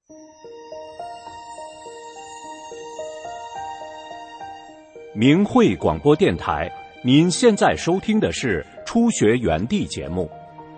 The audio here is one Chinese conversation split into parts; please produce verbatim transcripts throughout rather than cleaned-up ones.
明慧广播电台，您现在收听的是初学园地节目。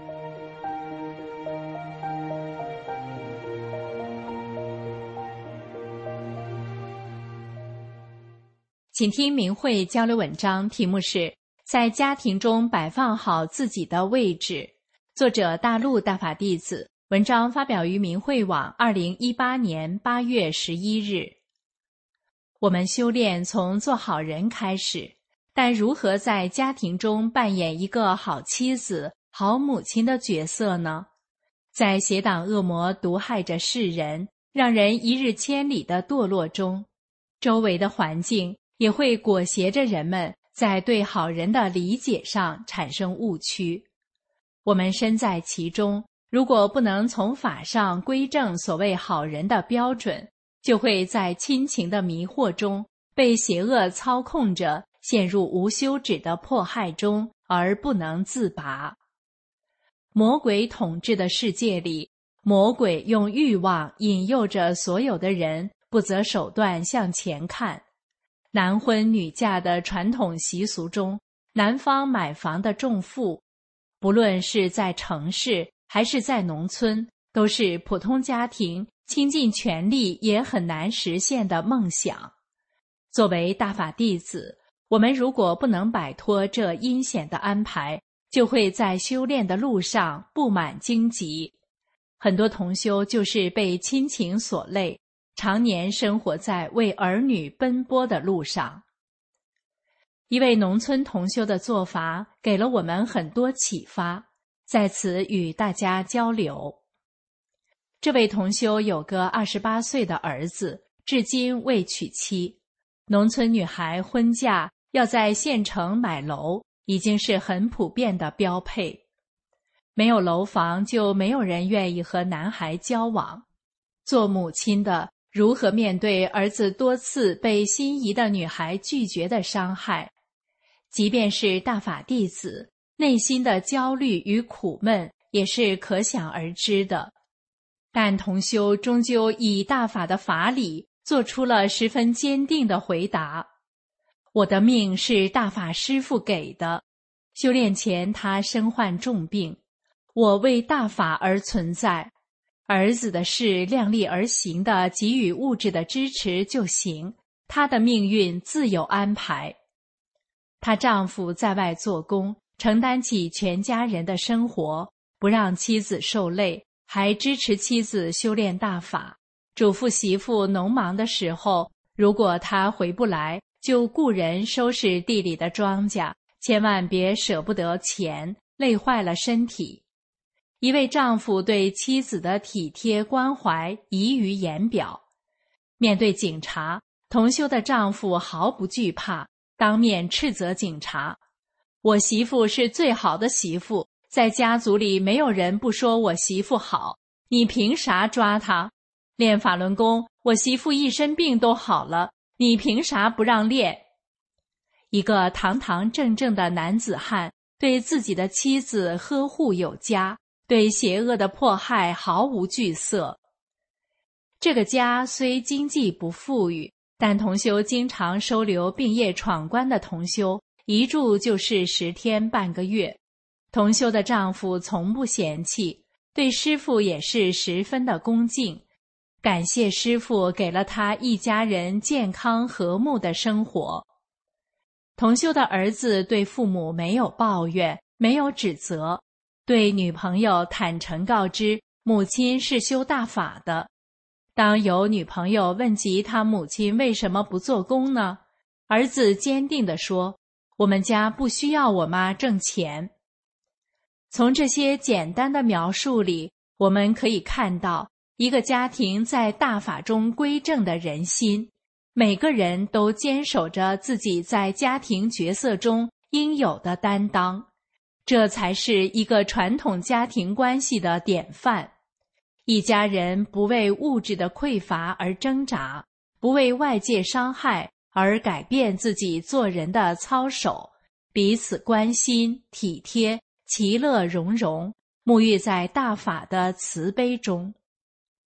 请听明慧交流文章，题目是在家庭中摆放好自己的位置，作者大陆大法弟子，文章发表于明慧网二零一八年八月十一日。我们修炼从做好人开始，但如何在家庭中扮演一个好妻子、好母亲的角色呢？在邪党恶魔毒害着世人，让人一日千里的堕落中，周围的环境也会裹挟着人们在对好人的理解上产生误区。我们身在其中，如果不能从法上规正所谓好人的标准，就会在亲情的迷惑中被邪恶操控着，陷入无休止的迫害中而不能自拔。魔鬼统治的世界里，魔鬼用欲望引诱着所有的人不择手段向前看。男婚女嫁的传统习俗中，男方买房的重负，不论是在城市还是在农村，都是普通家庭倾尽全力也很难实现的梦想。作为大法弟子，我们如果不能摆脱这阴险的安排，就会在修炼的路上布满荆棘。很多同修就是被亲情所累，常年生活在为儿女奔波的路上。一位农村同修的做法给了我们很多启发，在此与大家交流。这位同修有个二十八岁的儿子，至今未娶妻。农村女孩婚嫁要在县城买楼，已经是很普遍的标配。没有楼房，就没有人愿意和男孩交往。做母亲的如何面对儿子多次被心仪的女孩拒绝的伤害？即便是大法弟子，内心的焦虑与苦闷也是可想而知的。但同修终究以大法的法理做出了十分坚定的回答：我的命是大法师父给的，修炼前他身患重病，我为大法而存在，儿子的事量力而行地给予物质的支持就行，他的命运自有安排。她丈夫在外做工，承担起全家人的生活，不让妻子受累，还支持妻子修炼大法，嘱咐媳妇农忙的时候，如果她回不来，就雇人收拾地里的庄稼，千万别舍不得钱，累坏了身体。一位丈夫对妻子的体贴关怀溢于言表。面对警察，同修的丈夫毫不惧怕，当面斥责警察：我媳妇是最好的媳妇，在家族里没有人不说我媳妇好，你凭啥抓她？练法轮功，我媳妇一身病都好了，你凭啥不让练？一个堂堂正正的男子汉，对自己的妻子呵护有加，对邪恶的迫害毫无惧色。这个家虽经济不富裕，但同修经常收留病业闯关的同修，一住就是十天半个月。同修的丈夫从不嫌弃，对师父也是十分的恭敬，感谢师父给了他一家人健康和睦的生活。同修的儿子对父母没有抱怨，没有指责，对女朋友坦诚告知母亲是修大法的。当有女朋友问及他母亲为什么不做工呢？儿子坚定地说：我们家不需要我妈挣钱。从这些简单的描述里，我们可以看到一个家庭在大法中归正的人心，每个人都坚守着自己在家庭角色中应有的担当，这才是一个传统家庭关系的典范。一家人不为物质的匮乏而挣扎，不为外界伤害而改变自己做人的操守，彼此关心体贴，其乐融融，沐浴在大法的慈悲中。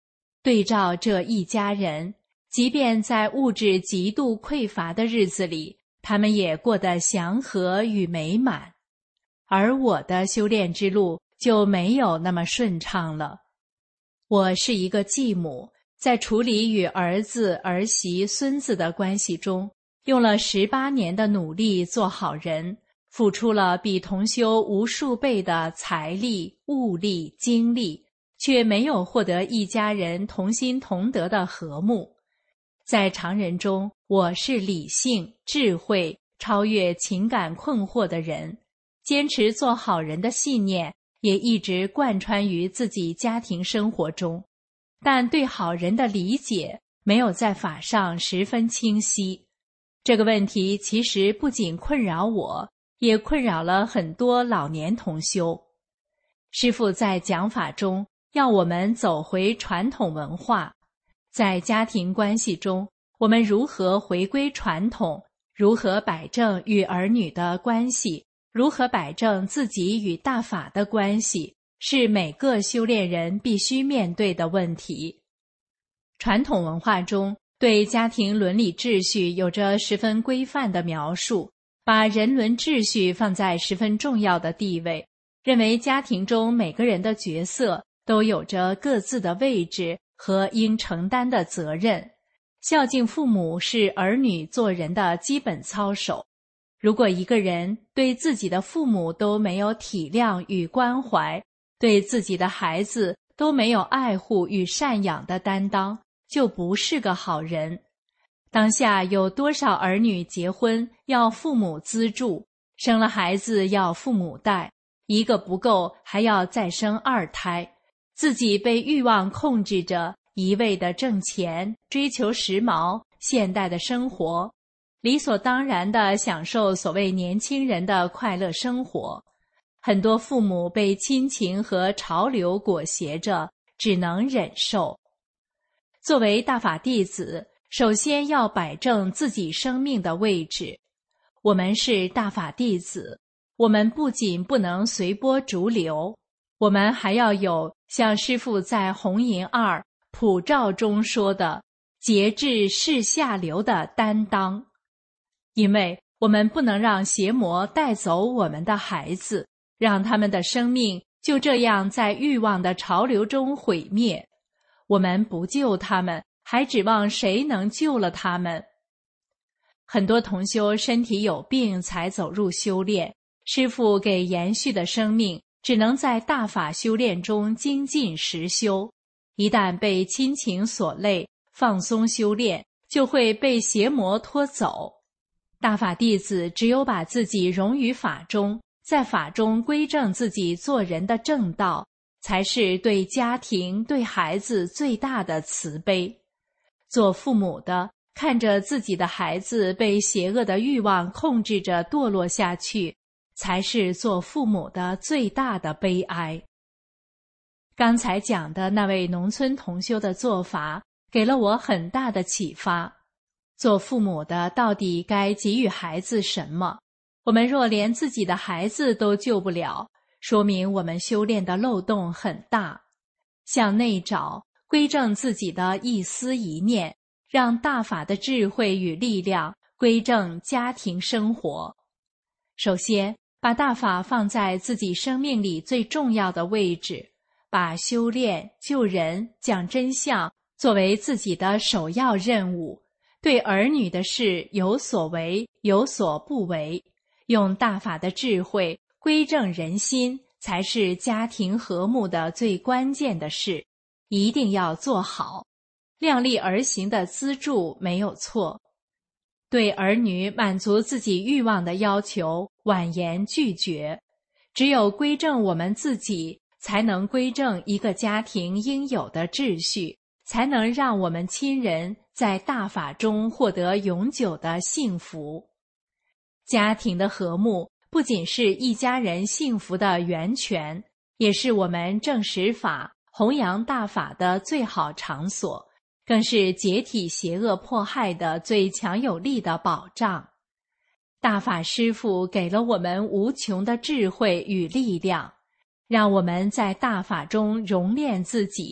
对照这一家人，即便在物质极度匮乏的日子里，他们也过得祥和与美满。而我的修炼之路就没有那么顺畅了。我是一个继母，在处理与儿子、儿媳、孙子的关系中，用了十八年的努力做好人，付出了比同修无数倍的财力、物力、精力，却没有获得一家人同心同德的和睦。在常人中，我是理性、智慧、超越情感困惑的人，坚持做好人的信念也一直贯穿于自己家庭生活中，但对好人的理解没有在法上十分清晰。这个问题其实不仅困扰我，也困扰了很多老年同修。师父在讲法中要我们走回传统文化，在家庭关系中，我们如何回归传统，如何摆正与儿女的关系，如何摆正自己与大法的关系，是每个修炼人必须面对的问题。传统文化中对家庭伦理秩序有着十分规范的描述，把人伦秩序放在十分重要的地位，认为家庭中每个人的角色都有着各自的位置和应承担的责任。孝敬父母是儿女做人的基本操守。如果一个人对自己的父母都没有体谅与关怀，对自己的孩子都没有爱护与赡养的担当，就不是个好人。当下有多少儿女结婚要父母资助，生了孩子要父母带，一个不够还要再生二胎，自己被欲望控制着，一味地挣钱，追求时髦现代的生活，理所当然地享受所谓年轻人的快乐生活。很多父母被亲情和潮流裹挟着，只能忍受。作为大法弟子，首先要摆正自己生命的位置。我们是大法弟子，我们不仅不能随波逐流，我们还要有像师父在红银二普照中说的节制是下流的担当。因为我们不能让邪魔带走我们的孩子，让他们的生命就这样在欲望的潮流中毁灭。我们不救他们，还指望谁能救了他们？很多同修身体有病才走入修炼，师父给延续的生命只能在大法修炼中精进实修。一旦被亲情所累，放松修炼，就会被邪魔拖走。大法弟子只有把自己融于法中，在法中归正自己做人的正道，才是对家庭、对孩子最大的慈悲。做父母的，看着自己的孩子被邪恶的欲望控制着堕落下去，才是做父母的最大的悲哀。刚才讲的那位农村同修的做法，给了我很大的启发。做父母的到底该给予孩子什么？我们若连自己的孩子都救不了，说明我们修炼的漏洞很大。向内找，归正自己的一思一念，让大法的智慧与力量归正家庭生活。首先，把大法放在自己生命里最重要的位置，把修炼、救人、讲真相作为自己的首要任务。对儿女的事有所为，有所不为，用大法的智慧归正人心，才是家庭和睦的最关键的事，一定要做好。量力而行的资助没有错。对儿女满足自己欲望的要求，婉言拒绝。只有归正我们自己，才能归正一个家庭应有的秩序，才能让我们亲人在大法中获得永久的幸福。家庭的和睦不仅是一家人幸福的源泉，也是我们证实法、弘扬大法的最好场所，更是解体邪恶迫害的最强有力的保障。大法师父给了我们无穷的智慧与力量，让我们在大法中熔炼自己，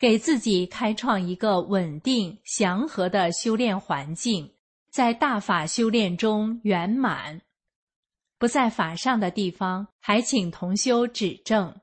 给自己开创一个稳定祥和的修炼环境，在大法修炼中圆满。不在法上的地方，还请同修指正。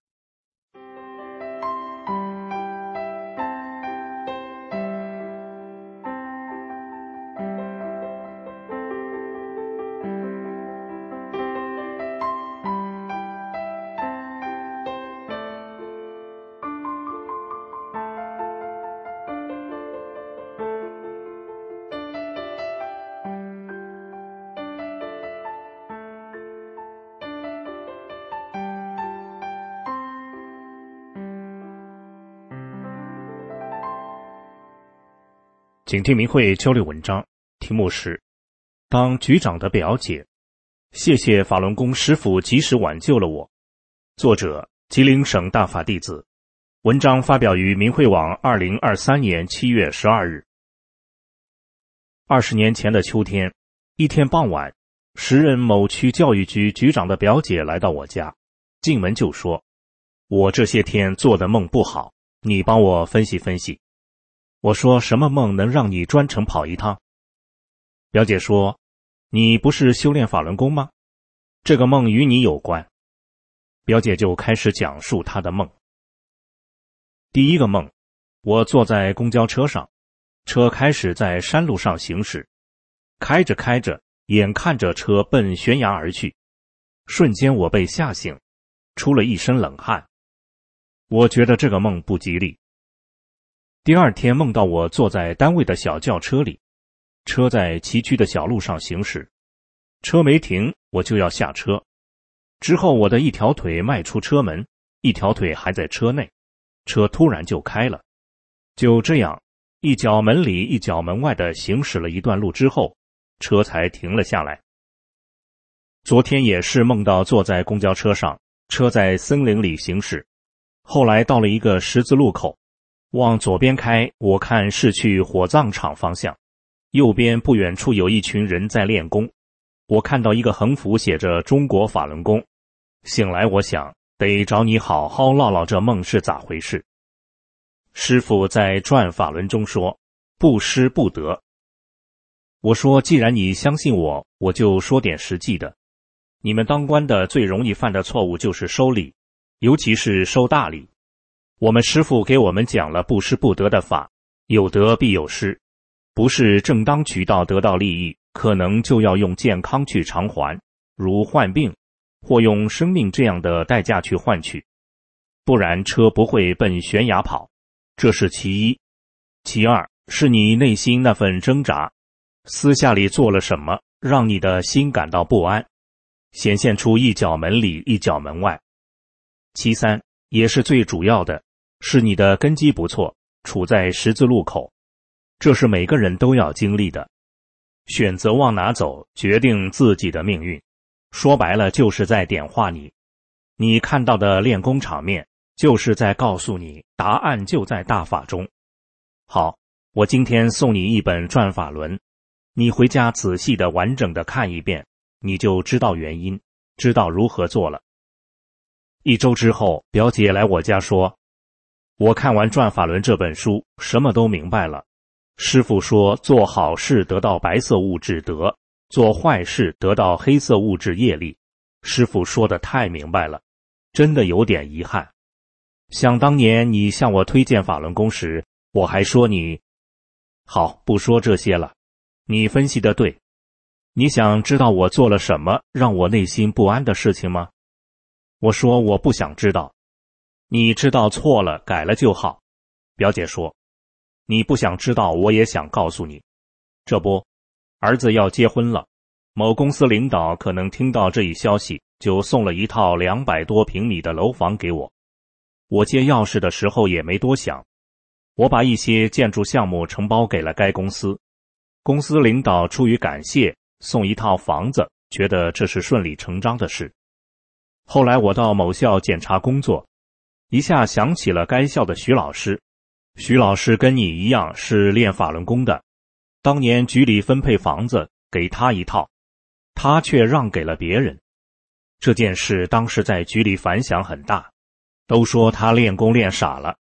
请听明慧交流文章，题目是当局长的表姐，谢谢法轮功师父及时挽救了我。作者吉林省大法弟子，文章发表于明慧网二零二三年七月十二日。二十年前的秋天，一天傍晚，时任某区教育局局长的表姐来到我家，进门就说：我这些天做的梦不好，你帮我分析分析。我说：什么梦能让你专程跑一趟？表姐说：你不是修炼法轮功吗？这个梦与你有关。表姐就开始讲述她的梦。第一个梦，我坐在公交车上，车开始在山路上行驶，开着开着，眼看着车奔悬崖而去，瞬间我被吓醒，出了一身冷汗。我觉得这个梦不吉利。第二天梦到我坐在单位的小轿车里，车在崎岖的小路上行驶，车没停，我就要下车。之后我的一条腿迈出车门，一条腿还在车内，车突然就开了。就这样，一脚门里一脚门外的行驶了一段路之后，车才停了下来。昨天也是梦到坐在公交车上，车在森林里行驶，后来到了一个十字路口，往左边开，我看是去火葬场方向，右边不远处有一群人在练功，我看到一个横幅写着中国法轮功。醒来我想得找你好好唠唠这梦是咋回事。师父在转法轮中说不失不得。我说既然你相信我，我就说点实际的。你们当官的最容易犯的错误就是收礼，尤其是收大礼。我们师父给我们讲了不失不得的法，有得必有失，不是正当渠道得到利益，可能就要用健康去偿还，如患病，或用生命这样的代价去换取，不然车不会奔悬崖跑，这是其一。其二，是你内心那份挣扎，私下里做了什么，让你的心感到不安，显现出一脚门里一脚门外。其三，也是最主要的，是你的根基不错，处在十字路口，这是每个人都要经历的。选择往哪走，决定自己的命运，说白了就是在点化你。你看到的练功场面，就是在告诉你答案就在大法中。好，我今天送你一本转法轮，你回家仔细的完整的看一遍，你就知道原因，知道如何做了。一周之后，表姐来我家说，我看完转法轮这本书，什么都明白了。师父说做好事得到白色物质德，做坏事得到黑色物质业力。师父说得太明白了，真的有点遗憾。想当年你向我推荐法轮功时，我还说你……好，不说这些了。你分析得对。你想知道我做了什么让我内心不安的事情吗？我说我不想知道。你知道错了，改了就好。表姐说，你不想知道，我也想告诉你。这不，儿子要结婚了，某公司领导可能听到这一消息，就送了一套两百多平米的楼房给我。我接钥匙的时候也没多想，我把一些建筑项目承包给了该公司。公司领导出于感谢，送一套房子，觉得这是顺理成章的事。后来我到某校检查工作，一下想起了该校的徐老师。徐老师跟你一样是练法轮功的，当年局里分配房子给他一套，他却让给了别人。这件事当时在局里反响很大，都说他练功练傻了。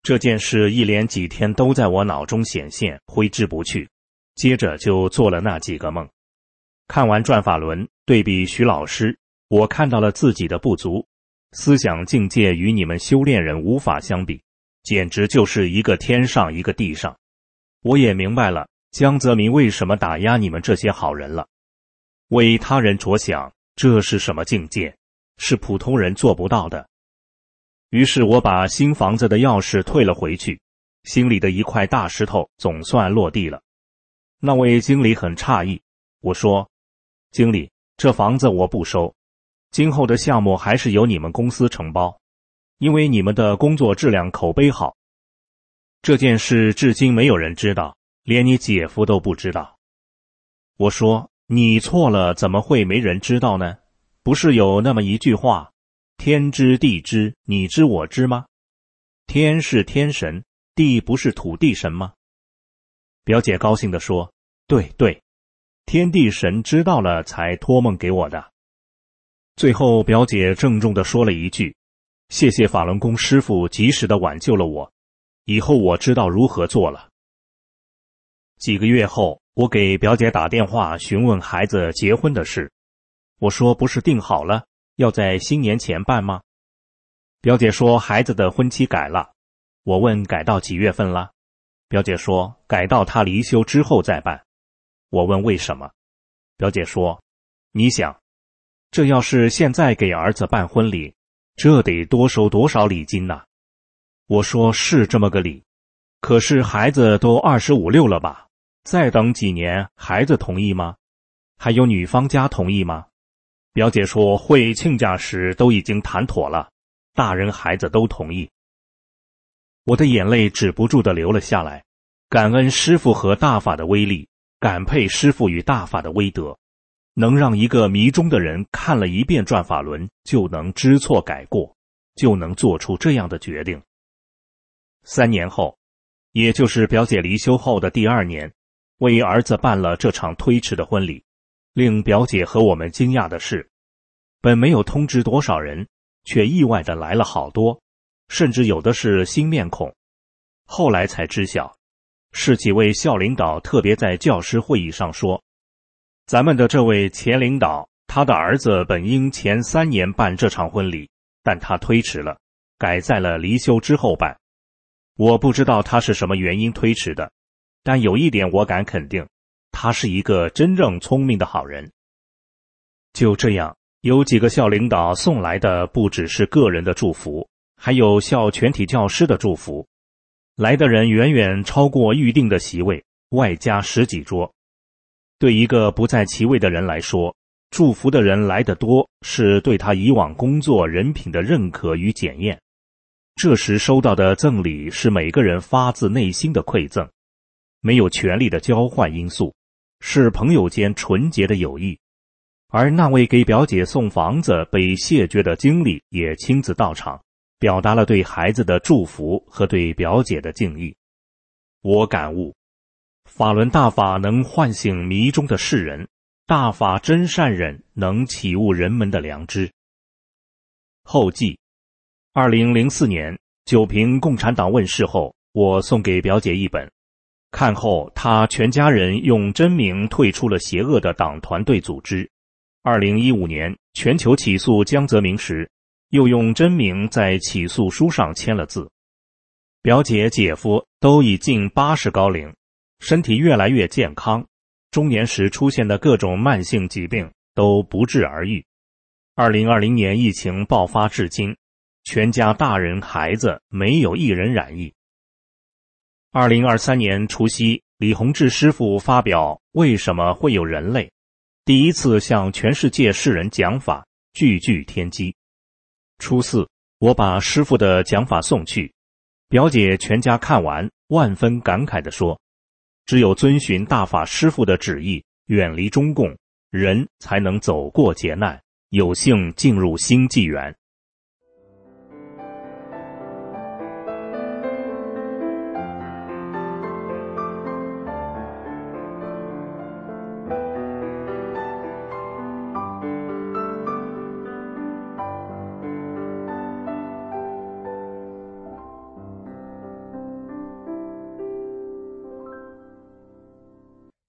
这件事一连几天都在我脑中显现，挥之不去。接着就做了那几个梦。看完转法轮，对比徐老师，我看到了自己的不足，思想境界与你们修炼人无法相比，简直就是一个天上一个地上。我也明白了江泽民为什么打压你们这些好人了。为他人着想，这是什么境界？是普通人做不到的。于是我把新房子的钥匙退了回去，心里的一块大石头总算落地了。那位经理很诧异，我说：经理，这房子我不收，今后的项目还是由你们公司承包，因为你们的工作质量口碑好。这件事至今没有人知道，连你姐夫都不知道。我说：你错了，怎么会没人知道呢？不是有那么一句话，天知地知，你知我知吗？天是天神，地不是土地神吗？表姐高兴地说：对对，天地神知道了才托梦给我的。最后表姐郑重地说了一句：谢谢法轮功师父及时地挽救了我，以后我知道如何做了。几个月后，我给表姐打电话询问孩子结婚的事。我说：不是定好了，要在新年前办吗？表姐说孩子的婚期改了。我问改到几月份了？表姐说改到他离休之后再办。我问为什么？表姐说：你想，这要是现在给儿子办婚礼，这得多收多少礼金呢？我说是这么个理，可是孩子都二十五六了吧，再等几年孩子同意吗？还有女方家同意吗？表姐说会亲家时都已经谈妥了，大人孩子都同意。我的眼泪止不住地流了下来，感恩师父和大法的威力，感佩师父与大法的威德，能让一个迷中的人看了一遍转法轮就能知错改过，就能做出这样的决定。三年后，也就是表姐离休后的第二年，为儿子办了这场推迟的婚礼。令表姐和我们惊讶的是，本没有通知多少人，却意外地来了好多，甚至有的是新面孔。后来才知晓，是几位校领导特别在教师会议上说，咱们的这位前领导，他的儿子本应前三年办这场婚礼，但他推迟了，改在了离休之后办。我不知道他是什么原因推迟的，但有一点我敢肯定，他是一个真正聪明的好人。就这样，有几个校领导送来的不只是个人的祝福，还有校全体教师的祝福。来的人远远超过预定的席位，外加十几桌。对一个不在其位的人来说，祝福的人来得多，是对他以往工作人品的认可与检验。这时收到的赠礼是每个人发自内心的馈赠，没有权力的交换因素，是朋友间纯洁的友谊。而那位给表姐送房子被谢绝的经理也亲自到场，表达了对孩子的祝福和对表姐的敬意。我感悟，法轮大法能唤醒迷中的世人，大法真善忍能启悟人们的良知。后记：二零零四年九评共产党问世后，我送给表姐一本，看后她全家人用真名退出了邪恶的党团队组织。二零一五年全球起诉江泽民时，又用真名在起诉书上签了字。表姐姐夫都已近八十高龄，身体越来越健康，中年时出现的各种慢性疾病都不治而愈。二零二零年疫情爆发至今，全家大人孩子没有一人染疫。二零二三年除夕，李洪志师父发表为什么会有人类，第一次向全世界世人讲法，句句天机。初四，我把师父的讲法送去，表姐全家看完，万分感慨地说，只有遵循大法师父的旨意，远离中共，人才能走过劫难，有幸进入新纪元。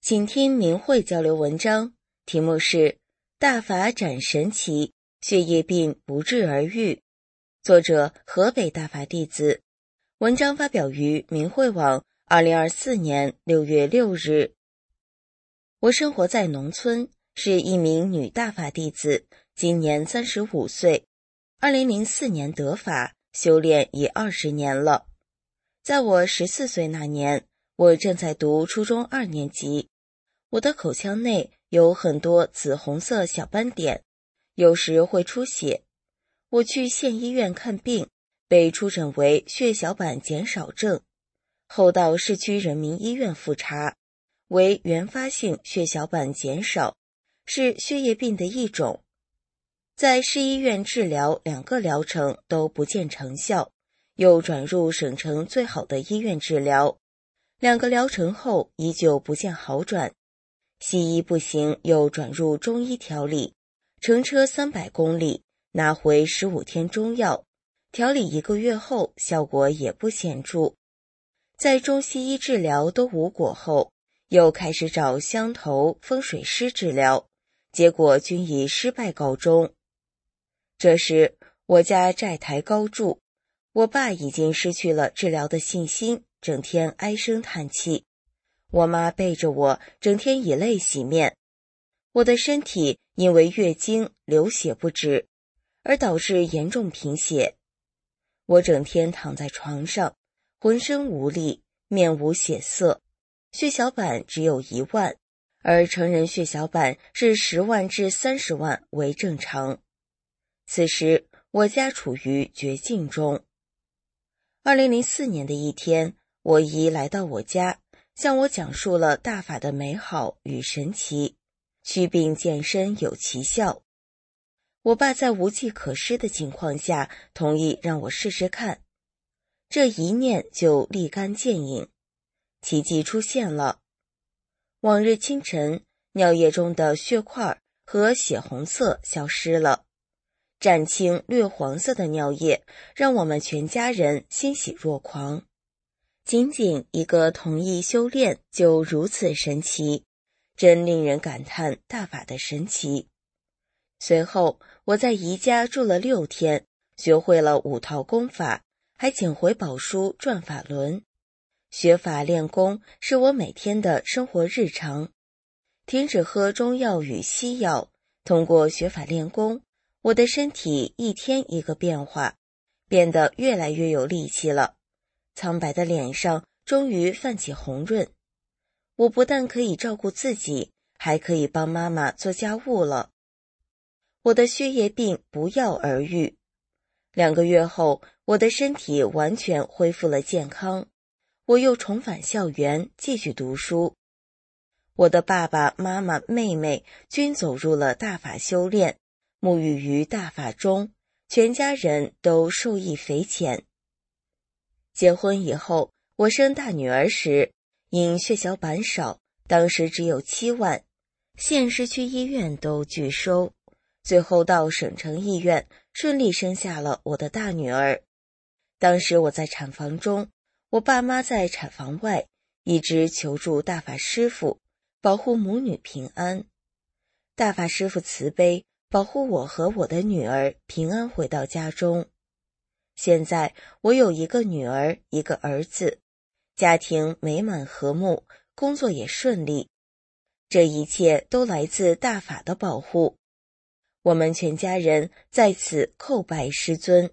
请听明慧交流文章，题目是大法展神奇，血液病不治而愈，作者河北大法弟子。文章发表于明慧网二零二四年六月六日。我生活在农村，是一名女大法弟子，今年三十五岁，二零零四年得法，修炼已二十年了。在我十四岁那年，我正在读初中二年级，我的口腔内有很多紫红色小斑点，有时会出血。我去县医院看病，被出诊为血小板减少症，后到市区人民医院复查，为原发性血小板减少，是血液病的一种。在市医院治疗两个疗程都不见成效，又转入省城最好的医院治疗，两个疗程后依旧不见好转。西医不行，又转入中医调理，乘车三百公里，拿回十五天中药，调理一个月后效果也不显著。在中西医治疗都无果后，又开始找香头、风水师治疗，结果均以失败告终。这时我家债台高筑，我爸已经失去了治疗的信心，整天唉声叹气。我妈背着我，整天以泪洗面。我的身体因为月经流血不止，而导致严重贫血。我整天躺在床上，浑身无力，面无血色，血小板只有一万，而成人血小板是十万至三十万为正常。此时我家处于绝境中。二零零四年的一天，我姨来到我家，向我讲述了大法的美好与神奇，祛病健身有奇效。我爸在无计可施的情况下，同意让我试试看。这一念就立竿见影，奇迹出现了。往日清晨，尿液中的血块和血红色消失了，湛青略黄色的尿液让我们全家人欣喜若狂。仅仅一个同意修炼就如此神奇，真令人感叹大法的神奇。随后我在姨家住了六天，学会了五套功法，还捡回宝书转法轮。学法练功是我每天的生活日常，停止喝中药与西药，通过学法练功，我的身体一天一个变化，变得越来越有力气了。苍白的脸上终于泛起红润。我不但可以照顾自己，还可以帮妈妈做家务了。我的血液病不药而愈。两个月后，我的身体完全恢复了健康，我又重返校园继续读书。我的爸爸妈妈妹妹均走入了大法修炼，沐浴于大法中，全家人都受益匪浅。结婚以后，我生大女儿时，因血小板少，当时只有七万，县市区医院都拒收，最后到省城医院顺利生下了我的大女儿。当时我在产房中，我爸妈在产房外一直求助大法师父，保护母女平安。大法师父慈悲，保护我和我的女儿平安回到家中。现在我有一个女儿，一个儿子，家庭美满和睦，工作也顺利。这一切都来自大法的保护。我们全家人在此叩拜师尊。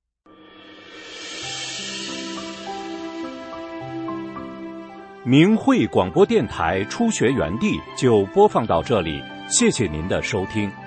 明慧广播电台初学园地就播放到这里，谢谢您的收听。